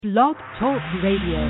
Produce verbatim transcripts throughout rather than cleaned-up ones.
Blog Talk Radio.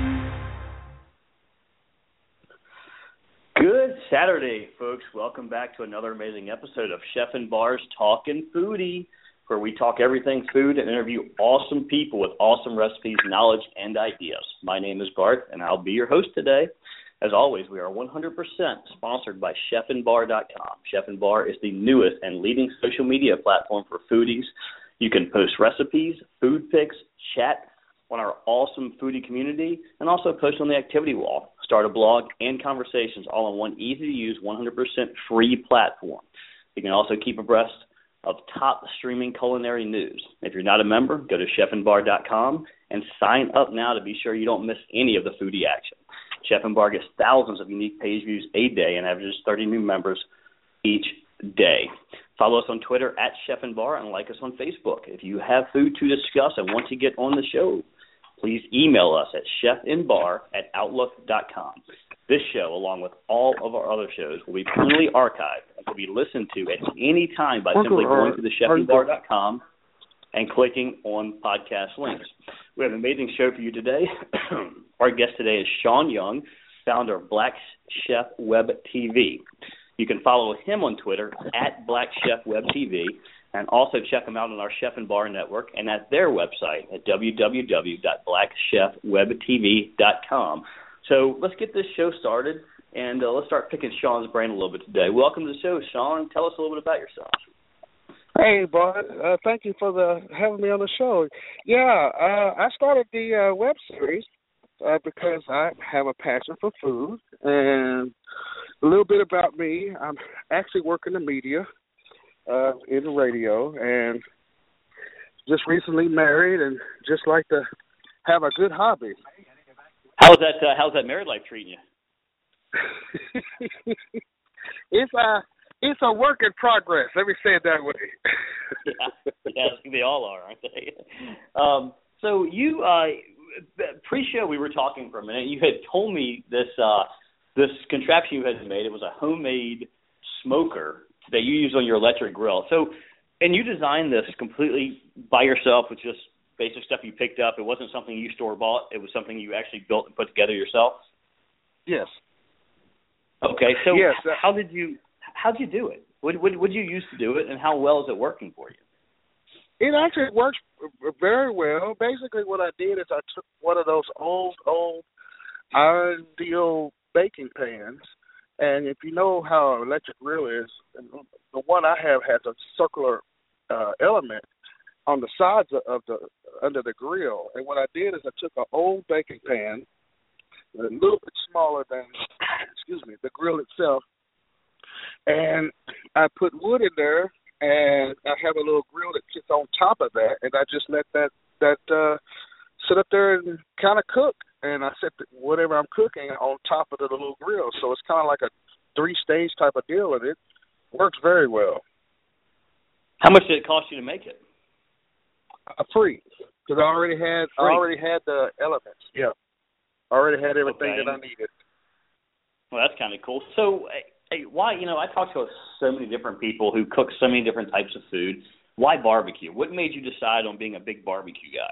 Good Saturday, folks. Welcome back to another amazing episode of Chef and Bar's Talkin' Foodie, where we talk everything food and interview awesome people with awesome recipes, knowledge, and ideas. My name is Bart, and I'll be your host today. As always, we are one hundred percent sponsored by chef and bar dot com. Chef and Bar is the newest and leading social media platform for foodies. You can post recipes, food pics, chat on our awesome foodie community, and also post on the activity wall, start a blog, and conversations all in one easy-to-use, one hundred percent free platform. You can also keep abreast of top streaming culinary news. If you're not a member, go to chef and bar dot com and sign up now to be sure you don't miss any of the foodie action. Chef and Bar gets thousands of unique page views a day and averages thirty new members each day. Follow us on Twitter at Chef and Bar and like us on Facebook. If you have food to discuss and want to get on the show, please email us at chefandbar at outlook dot com. This show, along with all of our other shows, will be permanently archived and can be listened to at any time by simply going to the chef and bar dot com and clicking on podcast links. We have an amazing show for you today. Our guest today is Sean Young, founder of Black Chef Web T V. You can follow him on Twitter at Black Chef Web T V, and also check them out on our Chef and Bar network and at their website at w w w dot black chef web t v dot com. So let's get this show started, and uh, let's start picking Sean's brain a little bit today. Welcome to the show, Sean. Tell us a little bit about yourself. Hey, Bart. Uh, thank you for the having me on the show. Yeah, uh, I started the uh, web series uh, because I have a passion for food. And a little bit about me, I'm actually working in the media, uh, in the radio, and just recently married and just like to have a good hobby. How's that, uh, how's that married life treating you? It's a... It's a work in progress. Let me say it that way. yeah, yeah, I think they all are, aren't they? Um, so you, uh, pre-show, we were talking for a minute. You had told me this uh, this contraption you had made. It was a homemade smoker that you use on your electric grill. So, and you designed this completely by yourself with just basic stuff you picked up. It wasn't something you store-bought. It was something you actually built and put together yourself? Yes. Okay, so yes, uh, how did you... How'd you do it? What what would you use to do it, and how well is it working for you? It actually works very well. Basically, what I did is I took one of those old, old iron deal baking pans, and if you know how an electric grill is, the one I have has a circular uh, element on the sides of the under the grill. And what I did is I took an old baking pan, a little bit smaller than, excuse me, the grill itself, and I put wood in there, and I have a little grill that sits on top of that, and I just let that that uh, sit up there and kind of cook. And I set the, whatever I'm cooking on top of the little grill, so it's kind of like a three-stage type of deal, and it works very well. How much did it cost you to make it? Uh, free, because I already had free. I already had the elements. Yeah, I already had everything okay. that I needed. Well, that's kind of cool. So. Hey, why, you know, I talk to so many different people who cook so many different types of food. Why barbecue? What made you decide on being a big barbecue guy?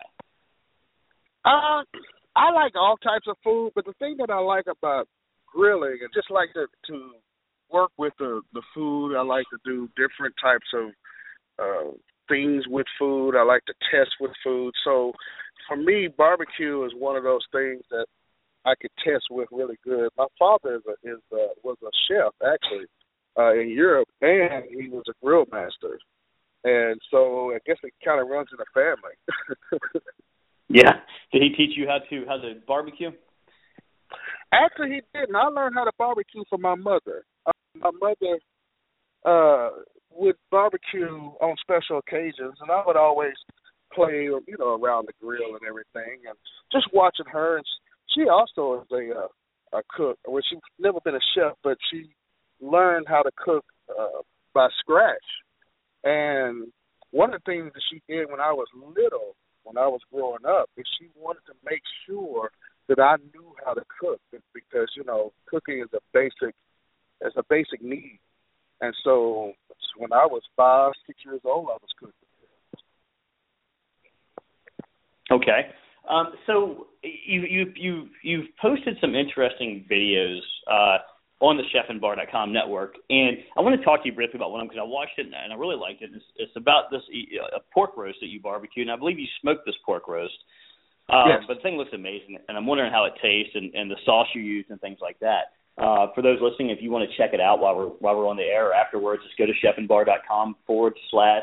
Uh, I like all types of food, but the thing that I like about grilling, and just like to, to work with the, the food, I like to do different types of uh, things with food. I like to test with food. So for me, barbecue is one of those things that I could test with really good. My father is a, is a, was a chef, actually, uh, in Europe, and he was a grill master. And so I guess it kind of runs in the family. Yeah. Did he teach you how to how to barbecue? Actually, he didn't. I learned how to barbecue from my mother. Uh, my mother uh, would barbecue on special occasions, and I would always play, you know, around the grill and everything, and just watching her. And she also is a uh, a cook. Well, she's never been a chef, but she learned how to cook uh, by scratch. And one of the things that she did when I was little, when I was growing up, is she wanted to make sure that I knew how to cook, because, you know, cooking is a basic, it's a basic need. And so when I was five, six years old, I was cooking. Okay. Um, so you you you you've posted some interesting videos uh, on the chef and bar dot com network, and I want to talk to you briefly about one of them because I watched it and I really liked it. It's, it's about this uh, pork roast that you barbecue, and I believe you smoked this pork roast. Um, Yes. But the thing looks amazing, and I'm wondering how it tastes and, and the sauce you use and things like that. Uh, for those listening, if you want to check it out while we're while we're on the air or afterwards, just go to chef and bar dot com forward slash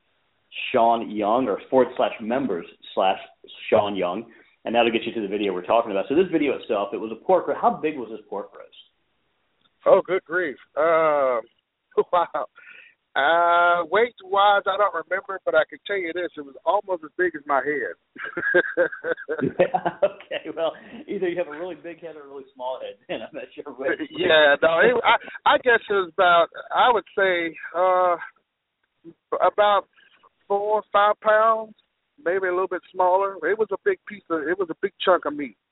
Sean Young or forward slash members slash Sean Young, and that'll get you to the video we're talking about. So this video itself, it was a pork roast. How big was this pork roast? Oh, good grief. Um, wow. Uh, weight-wise, I don't remember, but I can tell you this. It was almost as big as my head. Okay, well, either you have a really big head or a really small head, and I'm not sure which. Yeah, no, it, I, I guess it was about, I would say, uh, about four or five pounds, maybe a little bit smaller. It was a big piece of, it was a big chunk of meat.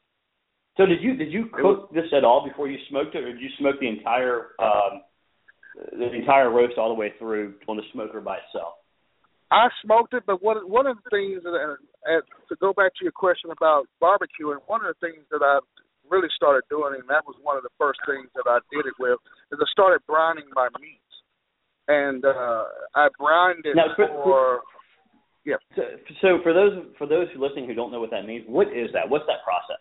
So did you did you cook this at all before you smoked it, or did you smoke the entire um, the entire roast all the way through on the smoker by itself? I smoked it, but one one of the things that, uh, to go back to your question about barbecuing, one of the things that I really started doing, and that was one of the first things that I did it with, is I started brining my meats, and uh, I brined it now, for, for yeah. So, so for those for those who listening who don't know what that means, what is that? What's that process?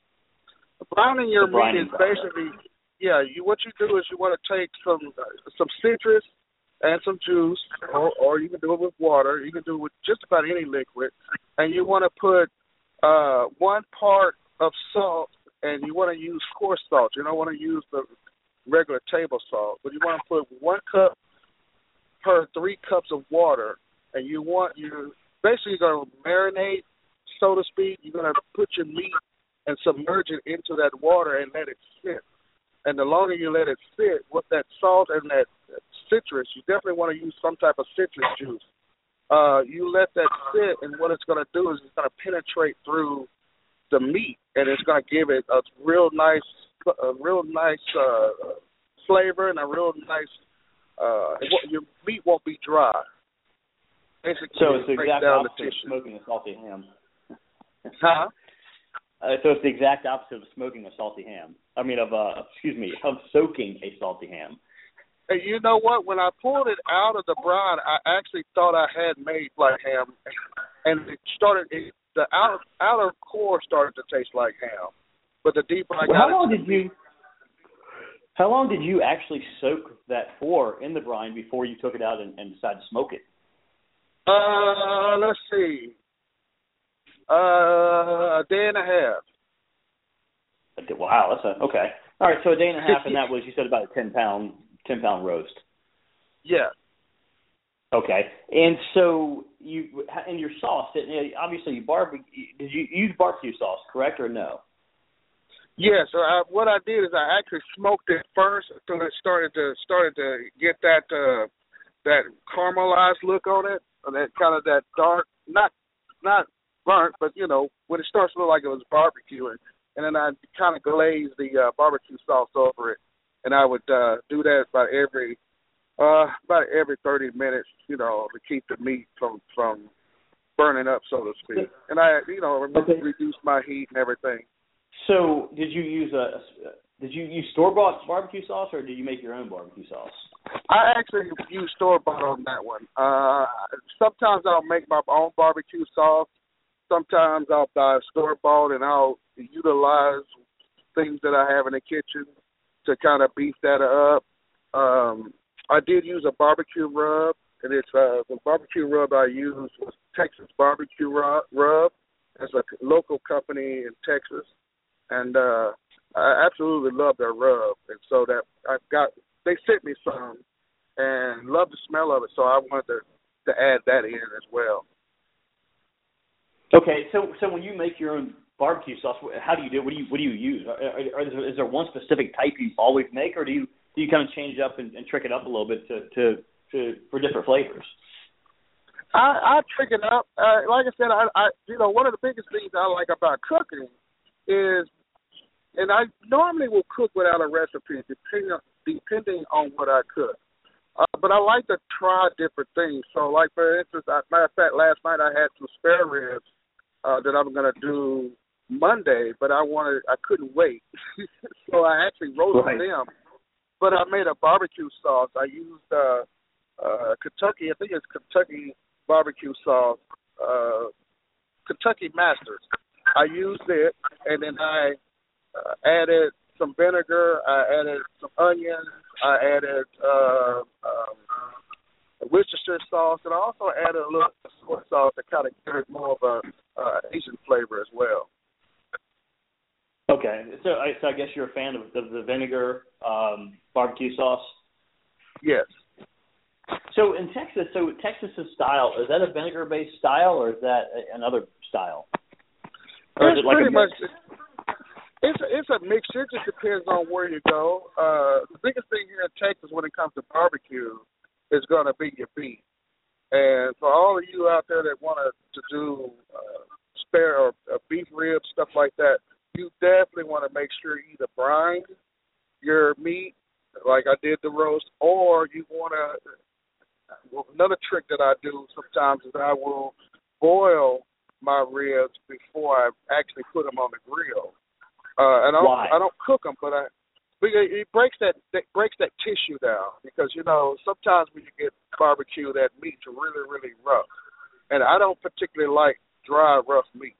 Brining your The brining meat is process. basically, yeah. You what you do is you want to take some uh, some citrus and some juice, or, or you can do it with water. You can do it with just about any liquid, and you want to put uh, one part of salt, and you want to use coarse salt. You don't want to use the regular table salt, but you want to put one cup per three cups of water, and you want you basically you're going to marinate, so to speak. You're going to put your meat and submerge it into that water and let it sit. And the longer you let it sit with that salt and that citrus, you definitely want to use some type of citrus juice. Uh, you let that sit, and what it's going to do is it's going to penetrate through the meat, and it's going to give it a real nice, a real nice uh, flavor and a real nice. Uh, it won't- your meat won't be dry. Basically, So it's the break exact down the opposite of tissue. smoking a salty ham. Huh? Uh, so it's the exact opposite of smoking a salty ham. I mean, of uh, excuse me, of soaking a salty ham. And you know what? When I pulled it out of the brine, I actually thought I had made black ham, and it started. It, the outer outer core started to taste like ham, but the deeper I Well, got, how long into did you? How long did you actually soak that for in the brine before you took it out and, and decided to smoke it? Uh, let's see. Uh, a day and a half. Wow, that's a okay. All right, so a day and a half, and that was you said about a ten pound ten pound roast. Yeah. Okay, and so you and your sauce. Obviously, you barbecue. Did you use barbecue sauce, correct or no? Yeah. So I, what I did is I actually smoked it first until it started to started to get that uh, that caramelized look on it, or that kind of that dark, not not burnt, but you know when it starts to look like it was barbecuing. And then I kind of glaze the uh, barbecue sauce over it, and I would uh, do that about every uh, about every thirty minutes, you know, to keep the meat from, from burning up, so to speak. And I, you know, Okay. reduce my heat and everything. So, did you use a did you use store bought barbecue sauce, or did you make your own barbecue sauce? I actually use store bought on that one. Uh, sometimes I'll make my own barbecue sauce. Sometimes I'll buy store bought, and I'll utilize things that I have in the kitchen to kind of beef that up. Um, I did use a barbecue rub, and it's uh, the barbecue rub I used was Texas Barbecue Rub. rub. It's a local company in Texas, and uh, I absolutely love their rub. And so that I got, they sent me some, and love the smell of it. So I wanted to to add that in as well. Okay, so so when you make your own barbecue sauce, how do you do it? What do you what do you use? Are, are, are, is there one specific type you always make, or do you do you kind of change up and, and trick it up a little bit to, to, to for different flavors? I, I trick it up. Uh, like I said, I, I you know one of the biggest things I like about cooking is, and I normally will cook without a recipe depending on, depending on what I cook. Uh, but I like to try different things. So, like for instance, I, matter of fact, last night I had some spare ribs uh, that I'm going to do Monday, but I wanted I couldn't wait, so I actually roasted right. them. But I made a barbecue sauce. I used uh, uh, Kentucky, I think it's Kentucky barbecue sauce, uh, Kentucky Masters. I used it, and then I uh, added some vinegar. I added some onions. I added uh, um, Worcestershire sauce, and I also added a little soy sauce that kind of gave it more of a uh, Asian flavor as well. Okay, so I, so I guess you're a fan of, of the vinegar um, barbecue sauce? Yes. So in Texas, so Texas's style, is that a vinegar-based style, or is that another style? Or it's is it like pretty a much, it's a, it's a mixture. It just depends on where you go. Uh, the biggest thing here in Texas when it comes to barbecue is going to be your beef. And for all of you out there that want to do uh, spare or uh, beef ribs, stuff like that, you definitely want to make sure you either brine your meat, like I did the roast, or you want to, well, another trick that I do sometimes is I will boil my ribs before I actually put them on the grill. Uh, and I don't, Why? I don't cook them, but I, but it breaks that, that breaks that tissue down because, you know, sometimes when you get barbecue, that meat's really, really rough. And I don't particularly like dry, rough meat.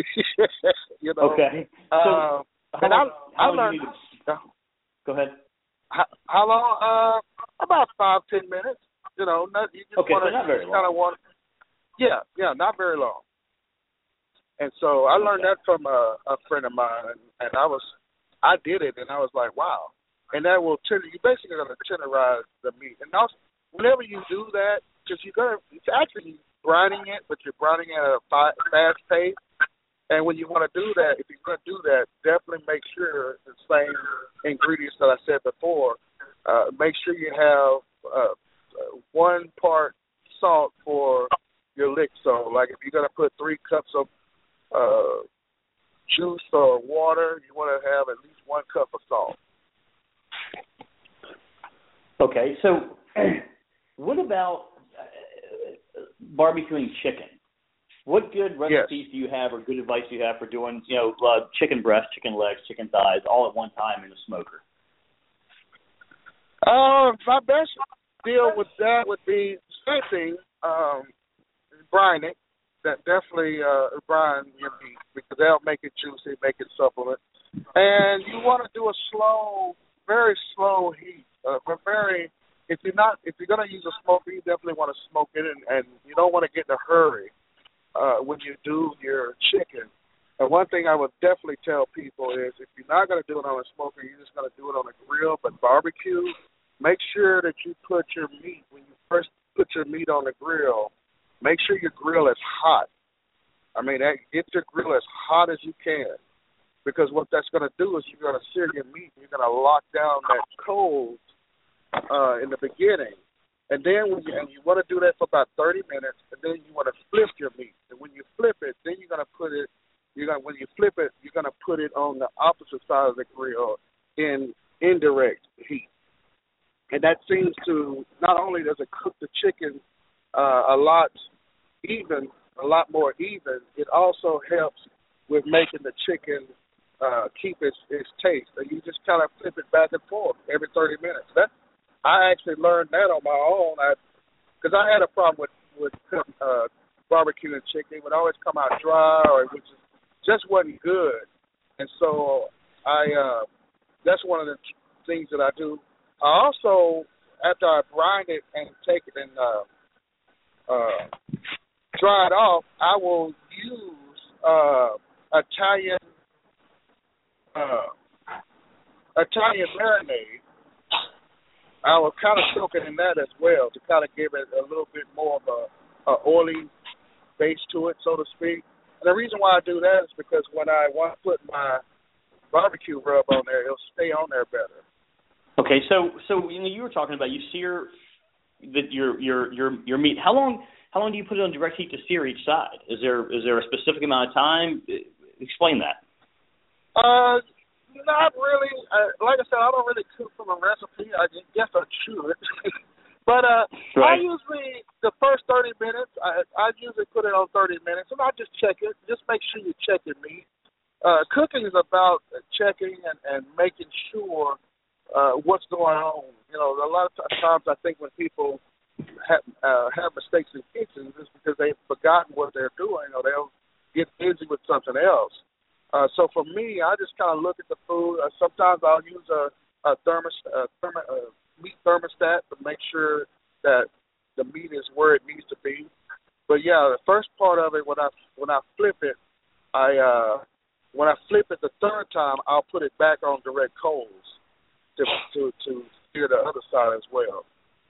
You know. Okay. So uh, how and long, I, how I long learned. do you need to, go ahead. How, how long? Uh, about five, ten minutes. You know, not, you just Okay, want to so not very kind of long. want. Yeah, yeah, not very long. And so I learned Okay. that from a, a friend of mine, and, and I was, I did it, and I was like, wow. And that will tender. You basically going to tenderize the meat, and also whenever you do that, because you're gonna, it's actually brining it, but you're brining it at a fi- fast pace. And when you want to do that, if you're going to do that, definitely make sure the same ingredients that I said before. Uh, make sure you have uh, one part salt for your lick. So, like if you're going to put three cups of uh, juice or water, you want to have at least one cup of salt. Okay, so what about uh, barbecuing chicken? What good recipes Yes. do you have or good advice do you have for doing, you know, uh, chicken breast, chicken legs, chicken thighs, all at one time in a smoker? Uh, my best deal with that would be same thing, um, brine it. That definitely uh, brine your meat because that'll make it juicy, make it supplement. And you want to do a slow, very slow heat. Uh, but very, if you're not, if you're gonna use a smoker, you definitely want to smoke it, and, and you don't want to get in a hurry uh, when you do your chicken. And one thing I would definitely tell people is if you're not going to do it on a smoker, you're just going to do it on a grill, but barbecue, make sure that you put your meat, when you first put your meat on the grill, make sure your grill is hot. I mean, get your grill as hot as you can because what that's going to do is you're going to sear your meat. You're going to lock down that cold uh, in the beginning. And then when you, and you want to do that for about thirty minutes, and then you want to flip your meat. And when you flip it, then you're going to put it, you're going when you flip it, you're going to put it on the opposite side of the grill in indirect heat. And that seems to, not only does it cook the chicken uh, a lot even, a lot more even, it also helps with making the chicken uh, keep its, its taste. And you just kind of flip it back and forth every thirty minutes. That I actually learned that on my own because I, I had a problem with, with cooking, uh, barbecuing chicken. It would always come out dry or it was just, just wasn't good. And so I uh, that's one of the things that I do. I also, after I brine it and take it and uh, uh, dry it off, I will use uh, Italian uh, Italian marinade. I will kind of soak it in that as well to kind of give it a little bit more of a, a oily base to it, so to speak. And the reason why I do that is because when I want to put my barbecue rub on there, it'll stay on there better. Okay, so so you know you were talking about you sear the, your your your your meat. How long how long do you put it on direct heat to sear each side? Is there is there a specific amount of time? Explain that. Uh, not really. Uh, like I said, I don't really cook from a recipe. I guess I should. But uh, right. I usually, the first thirty minutes, I, I usually put it on thirty minutes, and I just check it. Just make sure you check your meat. Uh, cooking is about checking and, and making sure uh, what's going on. You know, a lot of times I think when people have, uh, have mistakes in kitchens, it's because they've forgotten what they're doing or they'll get busy with something else. Uh, so for me, I just kind of look at the food. Uh, sometimes I'll use a, a thermos, a thermo, uh, meat thermostat to make sure that the meat is where it needs to be. But yeah, the first part of it, when I when I flip it, I uh, when I flip it the third time, I'll put it back on direct coals to to to sear the other side as well.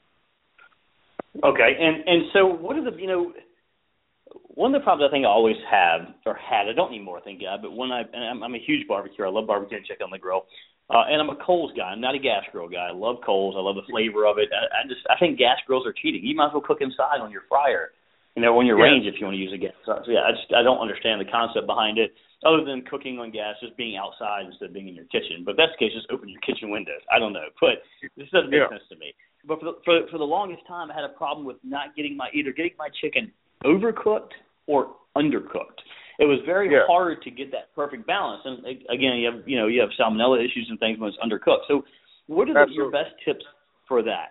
Okay, and and so what are the you know one of the problems I think I always have or had, I don't anymore, thank God, but when I and I'm, I'm a huge barbecuer, I love barbecue and chicken on the grill. Uh, and I'm a coals guy. I'm not a gas grill guy. I love coals. I love the flavor of it. I, I just I think gas grills are cheating. You might as well cook inside on your fryer, you know, on your yeah. range if you want to use a gas. So yeah, I just I don't understand the concept behind it, other than cooking on gas, just being outside instead of being in your kitchen. But if that's the case, just open your kitchen windows. I don't know, but this doesn't make yeah. sense to me. But for the, for for the longest time, I had a problem with not getting my either getting my chicken overcooked or undercooked. It was very yeah. hard to get that perfect balance, and again, you have you know you have salmonella issues and things when it's undercooked. So, what are the, your best tips for that?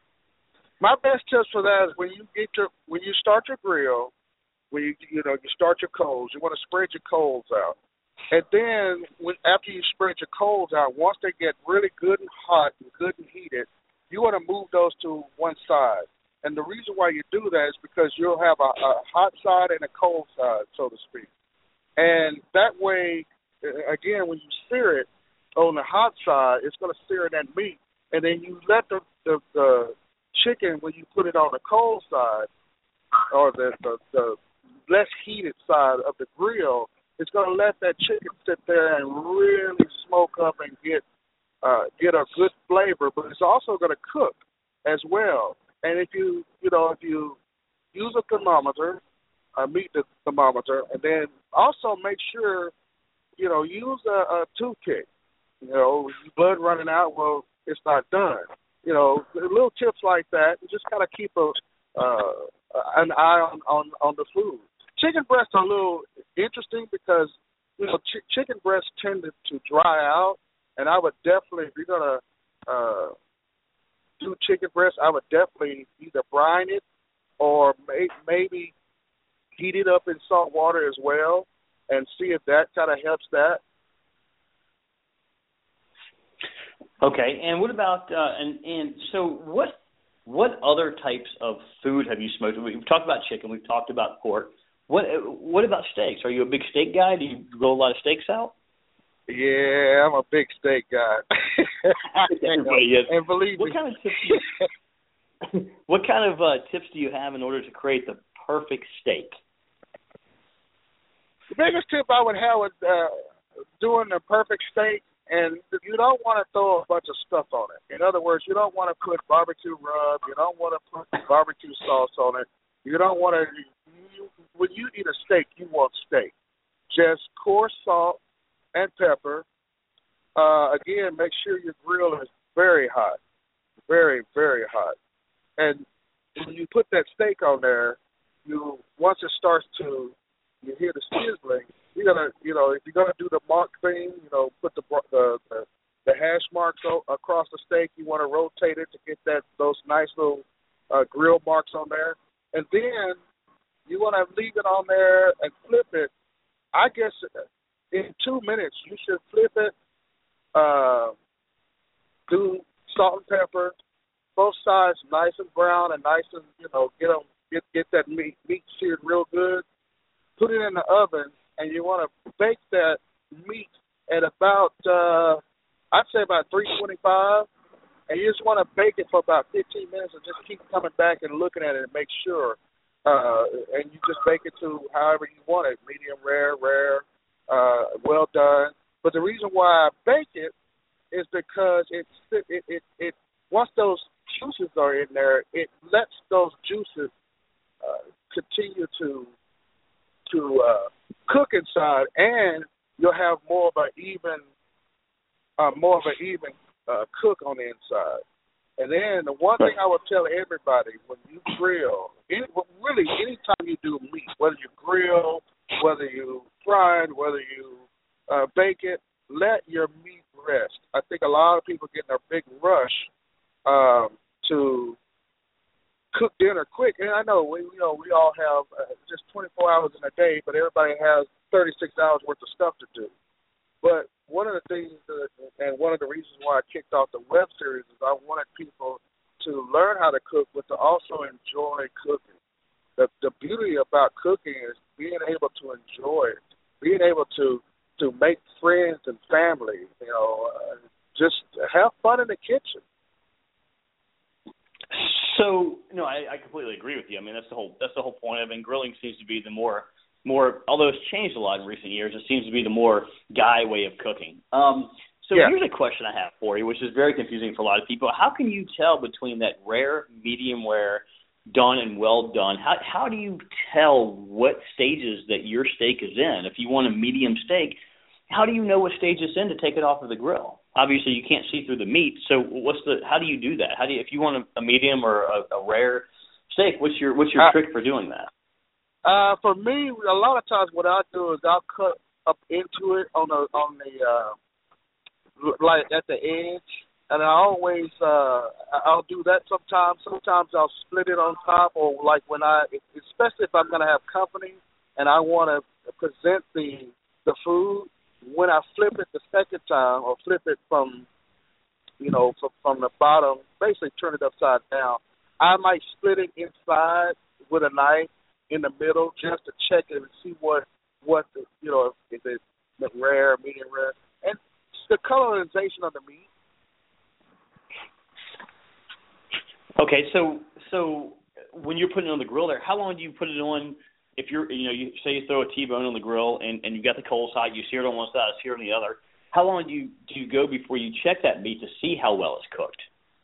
My best tips for that is when you get your when you start your grill, when you you know you start your coals, you want to spread your coals out, and then when after you spread your coals out, once they get really good and hot and good and heated, you want to move those to one side. And the reason why you do that is because you'll have a, a hot side and a cold side, so to speak. And that way, again, when you sear it on the hot side, it's going to sear that meat. And then you let the, the, the chicken, when you put it on the cold side, or the, the, the less heated side of the grill, it's going to let that chicken sit there and really smoke up and get uh, get a good flavor. But it's also going to cook as well. And if you, you know, if you use a thermometer, uh, meet the thermometer, and then also make sure, you know, use a, a toothpick. You know, blood running out, well, it's not done. You know, little tips like that, you just kind of keep a uh, an eye on, on, on the food. Chicken breasts are a little interesting because, you know, ch- chicken breasts tend to, to dry out, and I would definitely, if you're going to uh, do chicken breast, I would definitely either brine it or may, maybe heat it up in salt water as well and see if that kind of helps that. Okay, and what about uh, and and so what what other types of food have you smoked? We've talked about chicken, we've talked about pork. What what about steaks? Are you a big steak guy? Do you roll a lot of steaks out? Yeah, I'm a big steak guy. Everybody is. And believe what me. Kind of tips do you, what kind of uh, tips do you have in order to create the perfect steak? The biggest tip I would have with uh, doing the perfect steak, and you don't want to throw a bunch of stuff on it. In other words, you don't want to put barbecue rub. You don't want to put barbecue sauce on it. You don't want to. You, when you eat a steak, you want steak. Just coarse salt and pepper. Uh, again, make sure your grill is very hot, very, very hot. And when you put that steak on there, you once it starts to, you hear the sizzling. You're gonna, you know, if you're gonna do the mark thing, you know, put the the the, the hash marks o- across the steak. You want to rotate it to get that those nice little uh, grill marks on there, and then you want to leave it on there and flip it. I guess in two minutes you should flip it. Uh, do salt and pepper, both sides nice and brown and nice and, you know, get them get get that meat meat seared real good. Put it in the oven, and you want to bake that meat at about uh, I'd say about three twenty-five, and you just want to bake it for about fifteen minutes and just keep coming back and looking at it and make sure. Uh, and you just bake it to however you want it, medium rare, rare, uh, well done. But the reason why I bake it is because it's, it, it, it, once those juices are in there, it lets those juices uh, continue to to uh, cook inside, and you'll have more of an even, uh, more of an even uh, cook on the inside. And then the one thing I would tell everybody, when you grill, any, really anytime you do meat, whether you grill, whether you fry it, whether you uh, bake it, let your meat rest. I think a lot of people get in a big rush um, to cook dinner quick. And I know we, you know, we all have uh, just twenty-four hours in a day, but everybody has thirty-six hours worth of stuff to do. But one of the things, that, and one of the reasons why I kicked off the web series is I wanted people to learn how to cook, but to also enjoy cooking. The the beauty about cooking is being able to enjoy it, being able to to make friends and family. You know, uh, just have fun in the kitchen. So, no, I, I completely agree with you. I mean, that's the whole that's the whole point. I mean, grilling seems to be the more more, although it's changed a lot in recent years, it seems to be the more guy way of cooking. Um, so yeah. Here's a question I have for you, which is very confusing for a lot of people. How can you tell between that rare, medium rare, done and well done? How how do you tell what stages that your steak is in? If you want a medium steak, how do you know what stage it's in to take it off of the grill? Obviously, you can't see through the meat. So, what's the? How do you do that? How do you, if you want a, a medium or a, a rare steak? What's your what's your uh, trick for doing that? Uh, for me, a lot of times what I'll do is I'll cut up into it on the on the uh, like at the edge, and I always uh, I'll do that sometimes. Sometimes I'll split it on top, or like when I, especially if I'm gonna have company and I want to present the the food. When I flip it the second time, or flip it from, you know, from, from the bottom, basically turn it upside down, I might split it inside with a knife in the middle just to check it and see what, what the, you know, if it's rare, medium rare, and the colorization of the meat. Okay, so so when you're putting it on the grill there, how long do you put it on? If you're, you know, you say you throw a T-bone on the grill and, and you've got the cold side, you sear it on one side, sear it on the other. How long do you do you go before you check that meat to see how well it's cooked?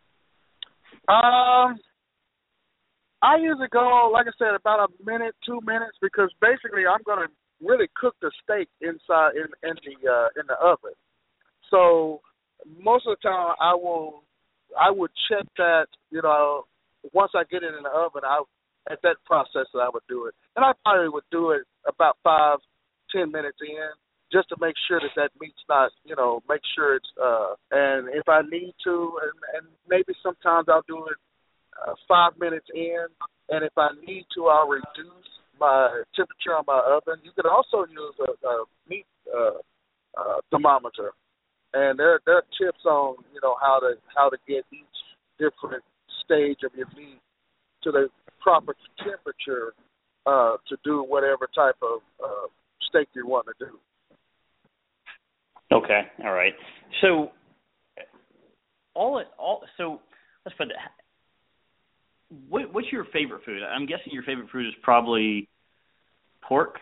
Um, I usually go, like I said, about a minute, two minutes, because basically I'm going to really cook the steak inside in, in the uh, in the oven. So most of the time I will I would check that, you know, once I get it in the oven, I at that process that I would do it. And I probably would do it about five, ten minutes in, just to make sure that that meat's not, you know, make sure it's, uh, and if I need to, and, and maybe sometimes I'll do it uh, five minutes in, and if I need to, I'll reduce my temperature on my oven. You can also use a, a meat uh, uh, thermometer, and there, there are tips on, you know, how to how to get each different stage of your meat to the proper temperature uh, to do whatever type of uh, steak you want to do. Okay, all right. So, all it all so let's put that. What, what's your favorite food? I'm guessing your favorite food is probably pork.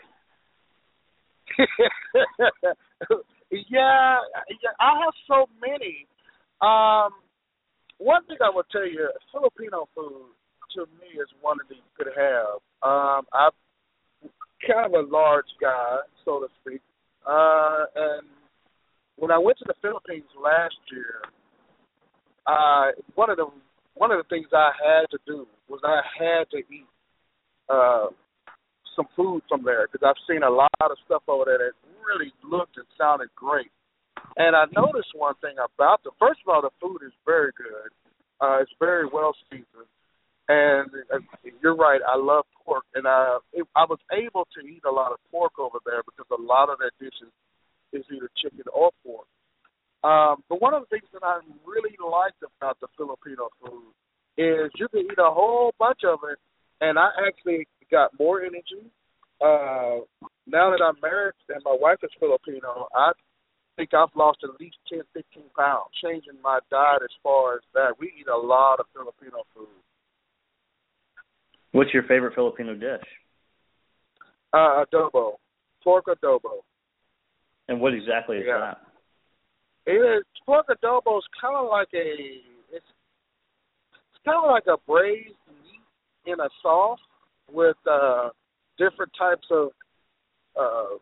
yeah, yeah, I have so many. Um, one thing I will tell you, Filipino food to me is one that you could have. Um, I'm kind of a large guy, so to speak, uh, and when I went to the Philippines last year, uh, one of the one of the things I had to do was I had to eat uh, some food from there, because I've seen a lot of stuff over there that really looked and sounded great. And I noticed one thing about the first of all, the food is very good. Uh, it's very well seasoned. And uh, you're right, I love pork, and I it, I was able to eat a lot of pork over there because a lot of their dishes is either chicken or pork. Um, but one of the things that I really liked about the Filipino food is you can eat a whole bunch of it, and I actually got more energy. Uh, now that I'm married and my wife is Filipino, I think I've lost at least ten, fifteen pounds, changing my diet as far as that. We eat a lot of Filipino food. What's your favorite Filipino dish? Uh, adobo, pork adobo. And what exactly is yeah. that? It is pork adobo is kind of like a it's, it's kind of like a braised meat in a sauce with uh, different types of uh,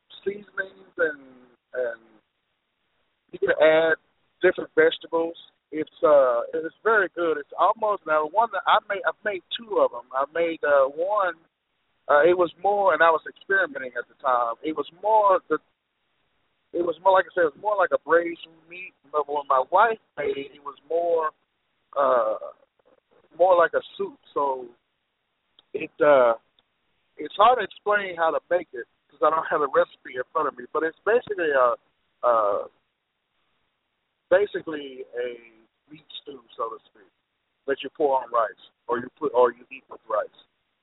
seasonings and and you can add different vegetables. It's uh, it's very good. It's almost now one that I made. I've made two of them. I made uh, one. Uh, it was more, and I was experimenting at the time. It was more the. It was more like I said. It was more like a braised meat. But when my wife made it, it was more, uh, more like a soup. So it uh, it's hard to explain how to make it because I don't have a recipe in front of me. But it's basically a, uh, basically a meat stew, so to speak, that you pour on rice, or you put, or you eat with rice.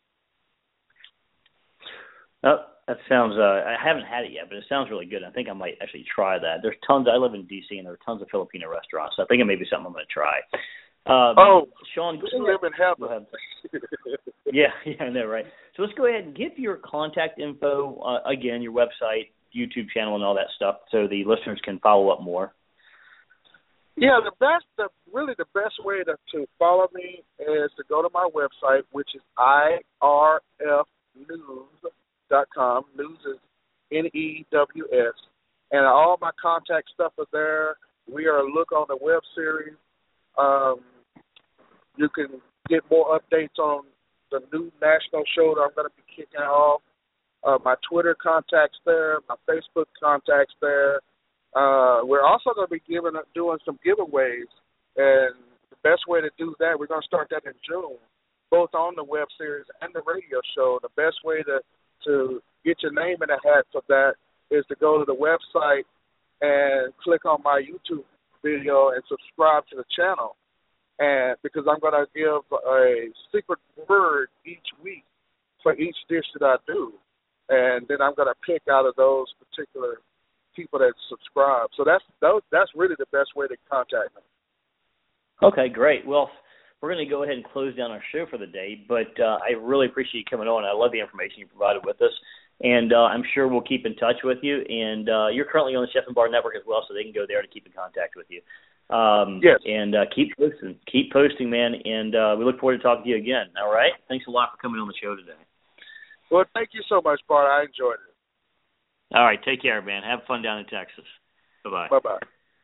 Oh, that sounds, uh, I haven't had it yet, but it sounds really good. I think I might actually try that. There's tons, I live in D C, and there are tons of Filipino restaurants, so I think it may be something I'm going to try. Um, oh, Sean, you live in heaven. yeah, yeah, I know, right? So let's go ahead and give your contact info, uh, again, your website, YouTube channel, and all that stuff, so the listeners can follow up more. Yeah, the best, the, really the best way to, to follow me is to go to my website, which is I R F news dot com. News is N E W S. And all my contact stuff is there. We are Look on the web series. Um, you can get more updates on the new national show that I'm going to be kicking off. Uh, my Twitter contact's there. My Facebook contact's there. Uh, we're also going to be giving, doing some giveaways. And the best way to do that, we're going to start that in June, both on the web series and the radio show. The best way to to get your name in the hat for that is to go to the website and click on my YouTube video and subscribe to the channel. And because I'm going to give a secret word each week for each dish that I do. And then I'm going to pick out of those particular people that subscribe. So that's that's really the best way to contact me. Okay, great. Well, we're going to go ahead and close down our show for the day, but uh, I really appreciate you coming on. I love the information you provided with us, and uh, I'm sure we'll keep in touch with you. And uh, you're currently on the Chef and Bar Network as well, so they can go there to keep in contact with you. Um, yes. And uh, keep posting, keep posting, man, and uh, we look forward to talking to you again. All right? Thanks a lot for coming on the show today. Well, thank you so much, Bart. I enjoyed it. All right, take care, man. Have fun down in Texas. Bye-bye. Bye-bye.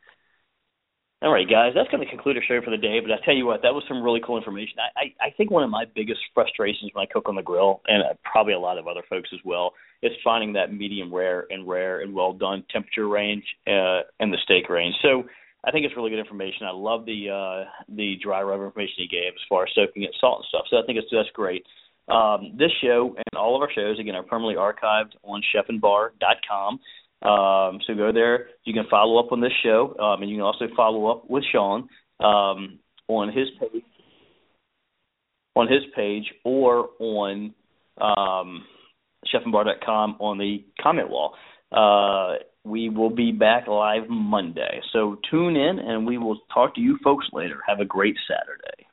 All right, guys, that's going to conclude our show for the day, but I tell you what, that was some really cool information. I, I, I think one of my biggest frustrations when I cook on the grill, and probably a lot of other folks as well, is finding that medium rare and rare and well-done temperature range uh, and the steak range. So I think it's really good information. I love the uh, the dry rub information you gave as far as soaking it, salt and stuff, so I think it's that's great. Um, this show and all of our shows, again, are permanently archived on chef and bar dot com. Um, so go there. You can follow up on this show, um, and you can also follow up with Sean um, on his page, on his page, or on um, chef and bar dot com on the comment wall. Uh, we will be back live Monday, so tune in, and we will talk to you folks later. Have a great Saturday.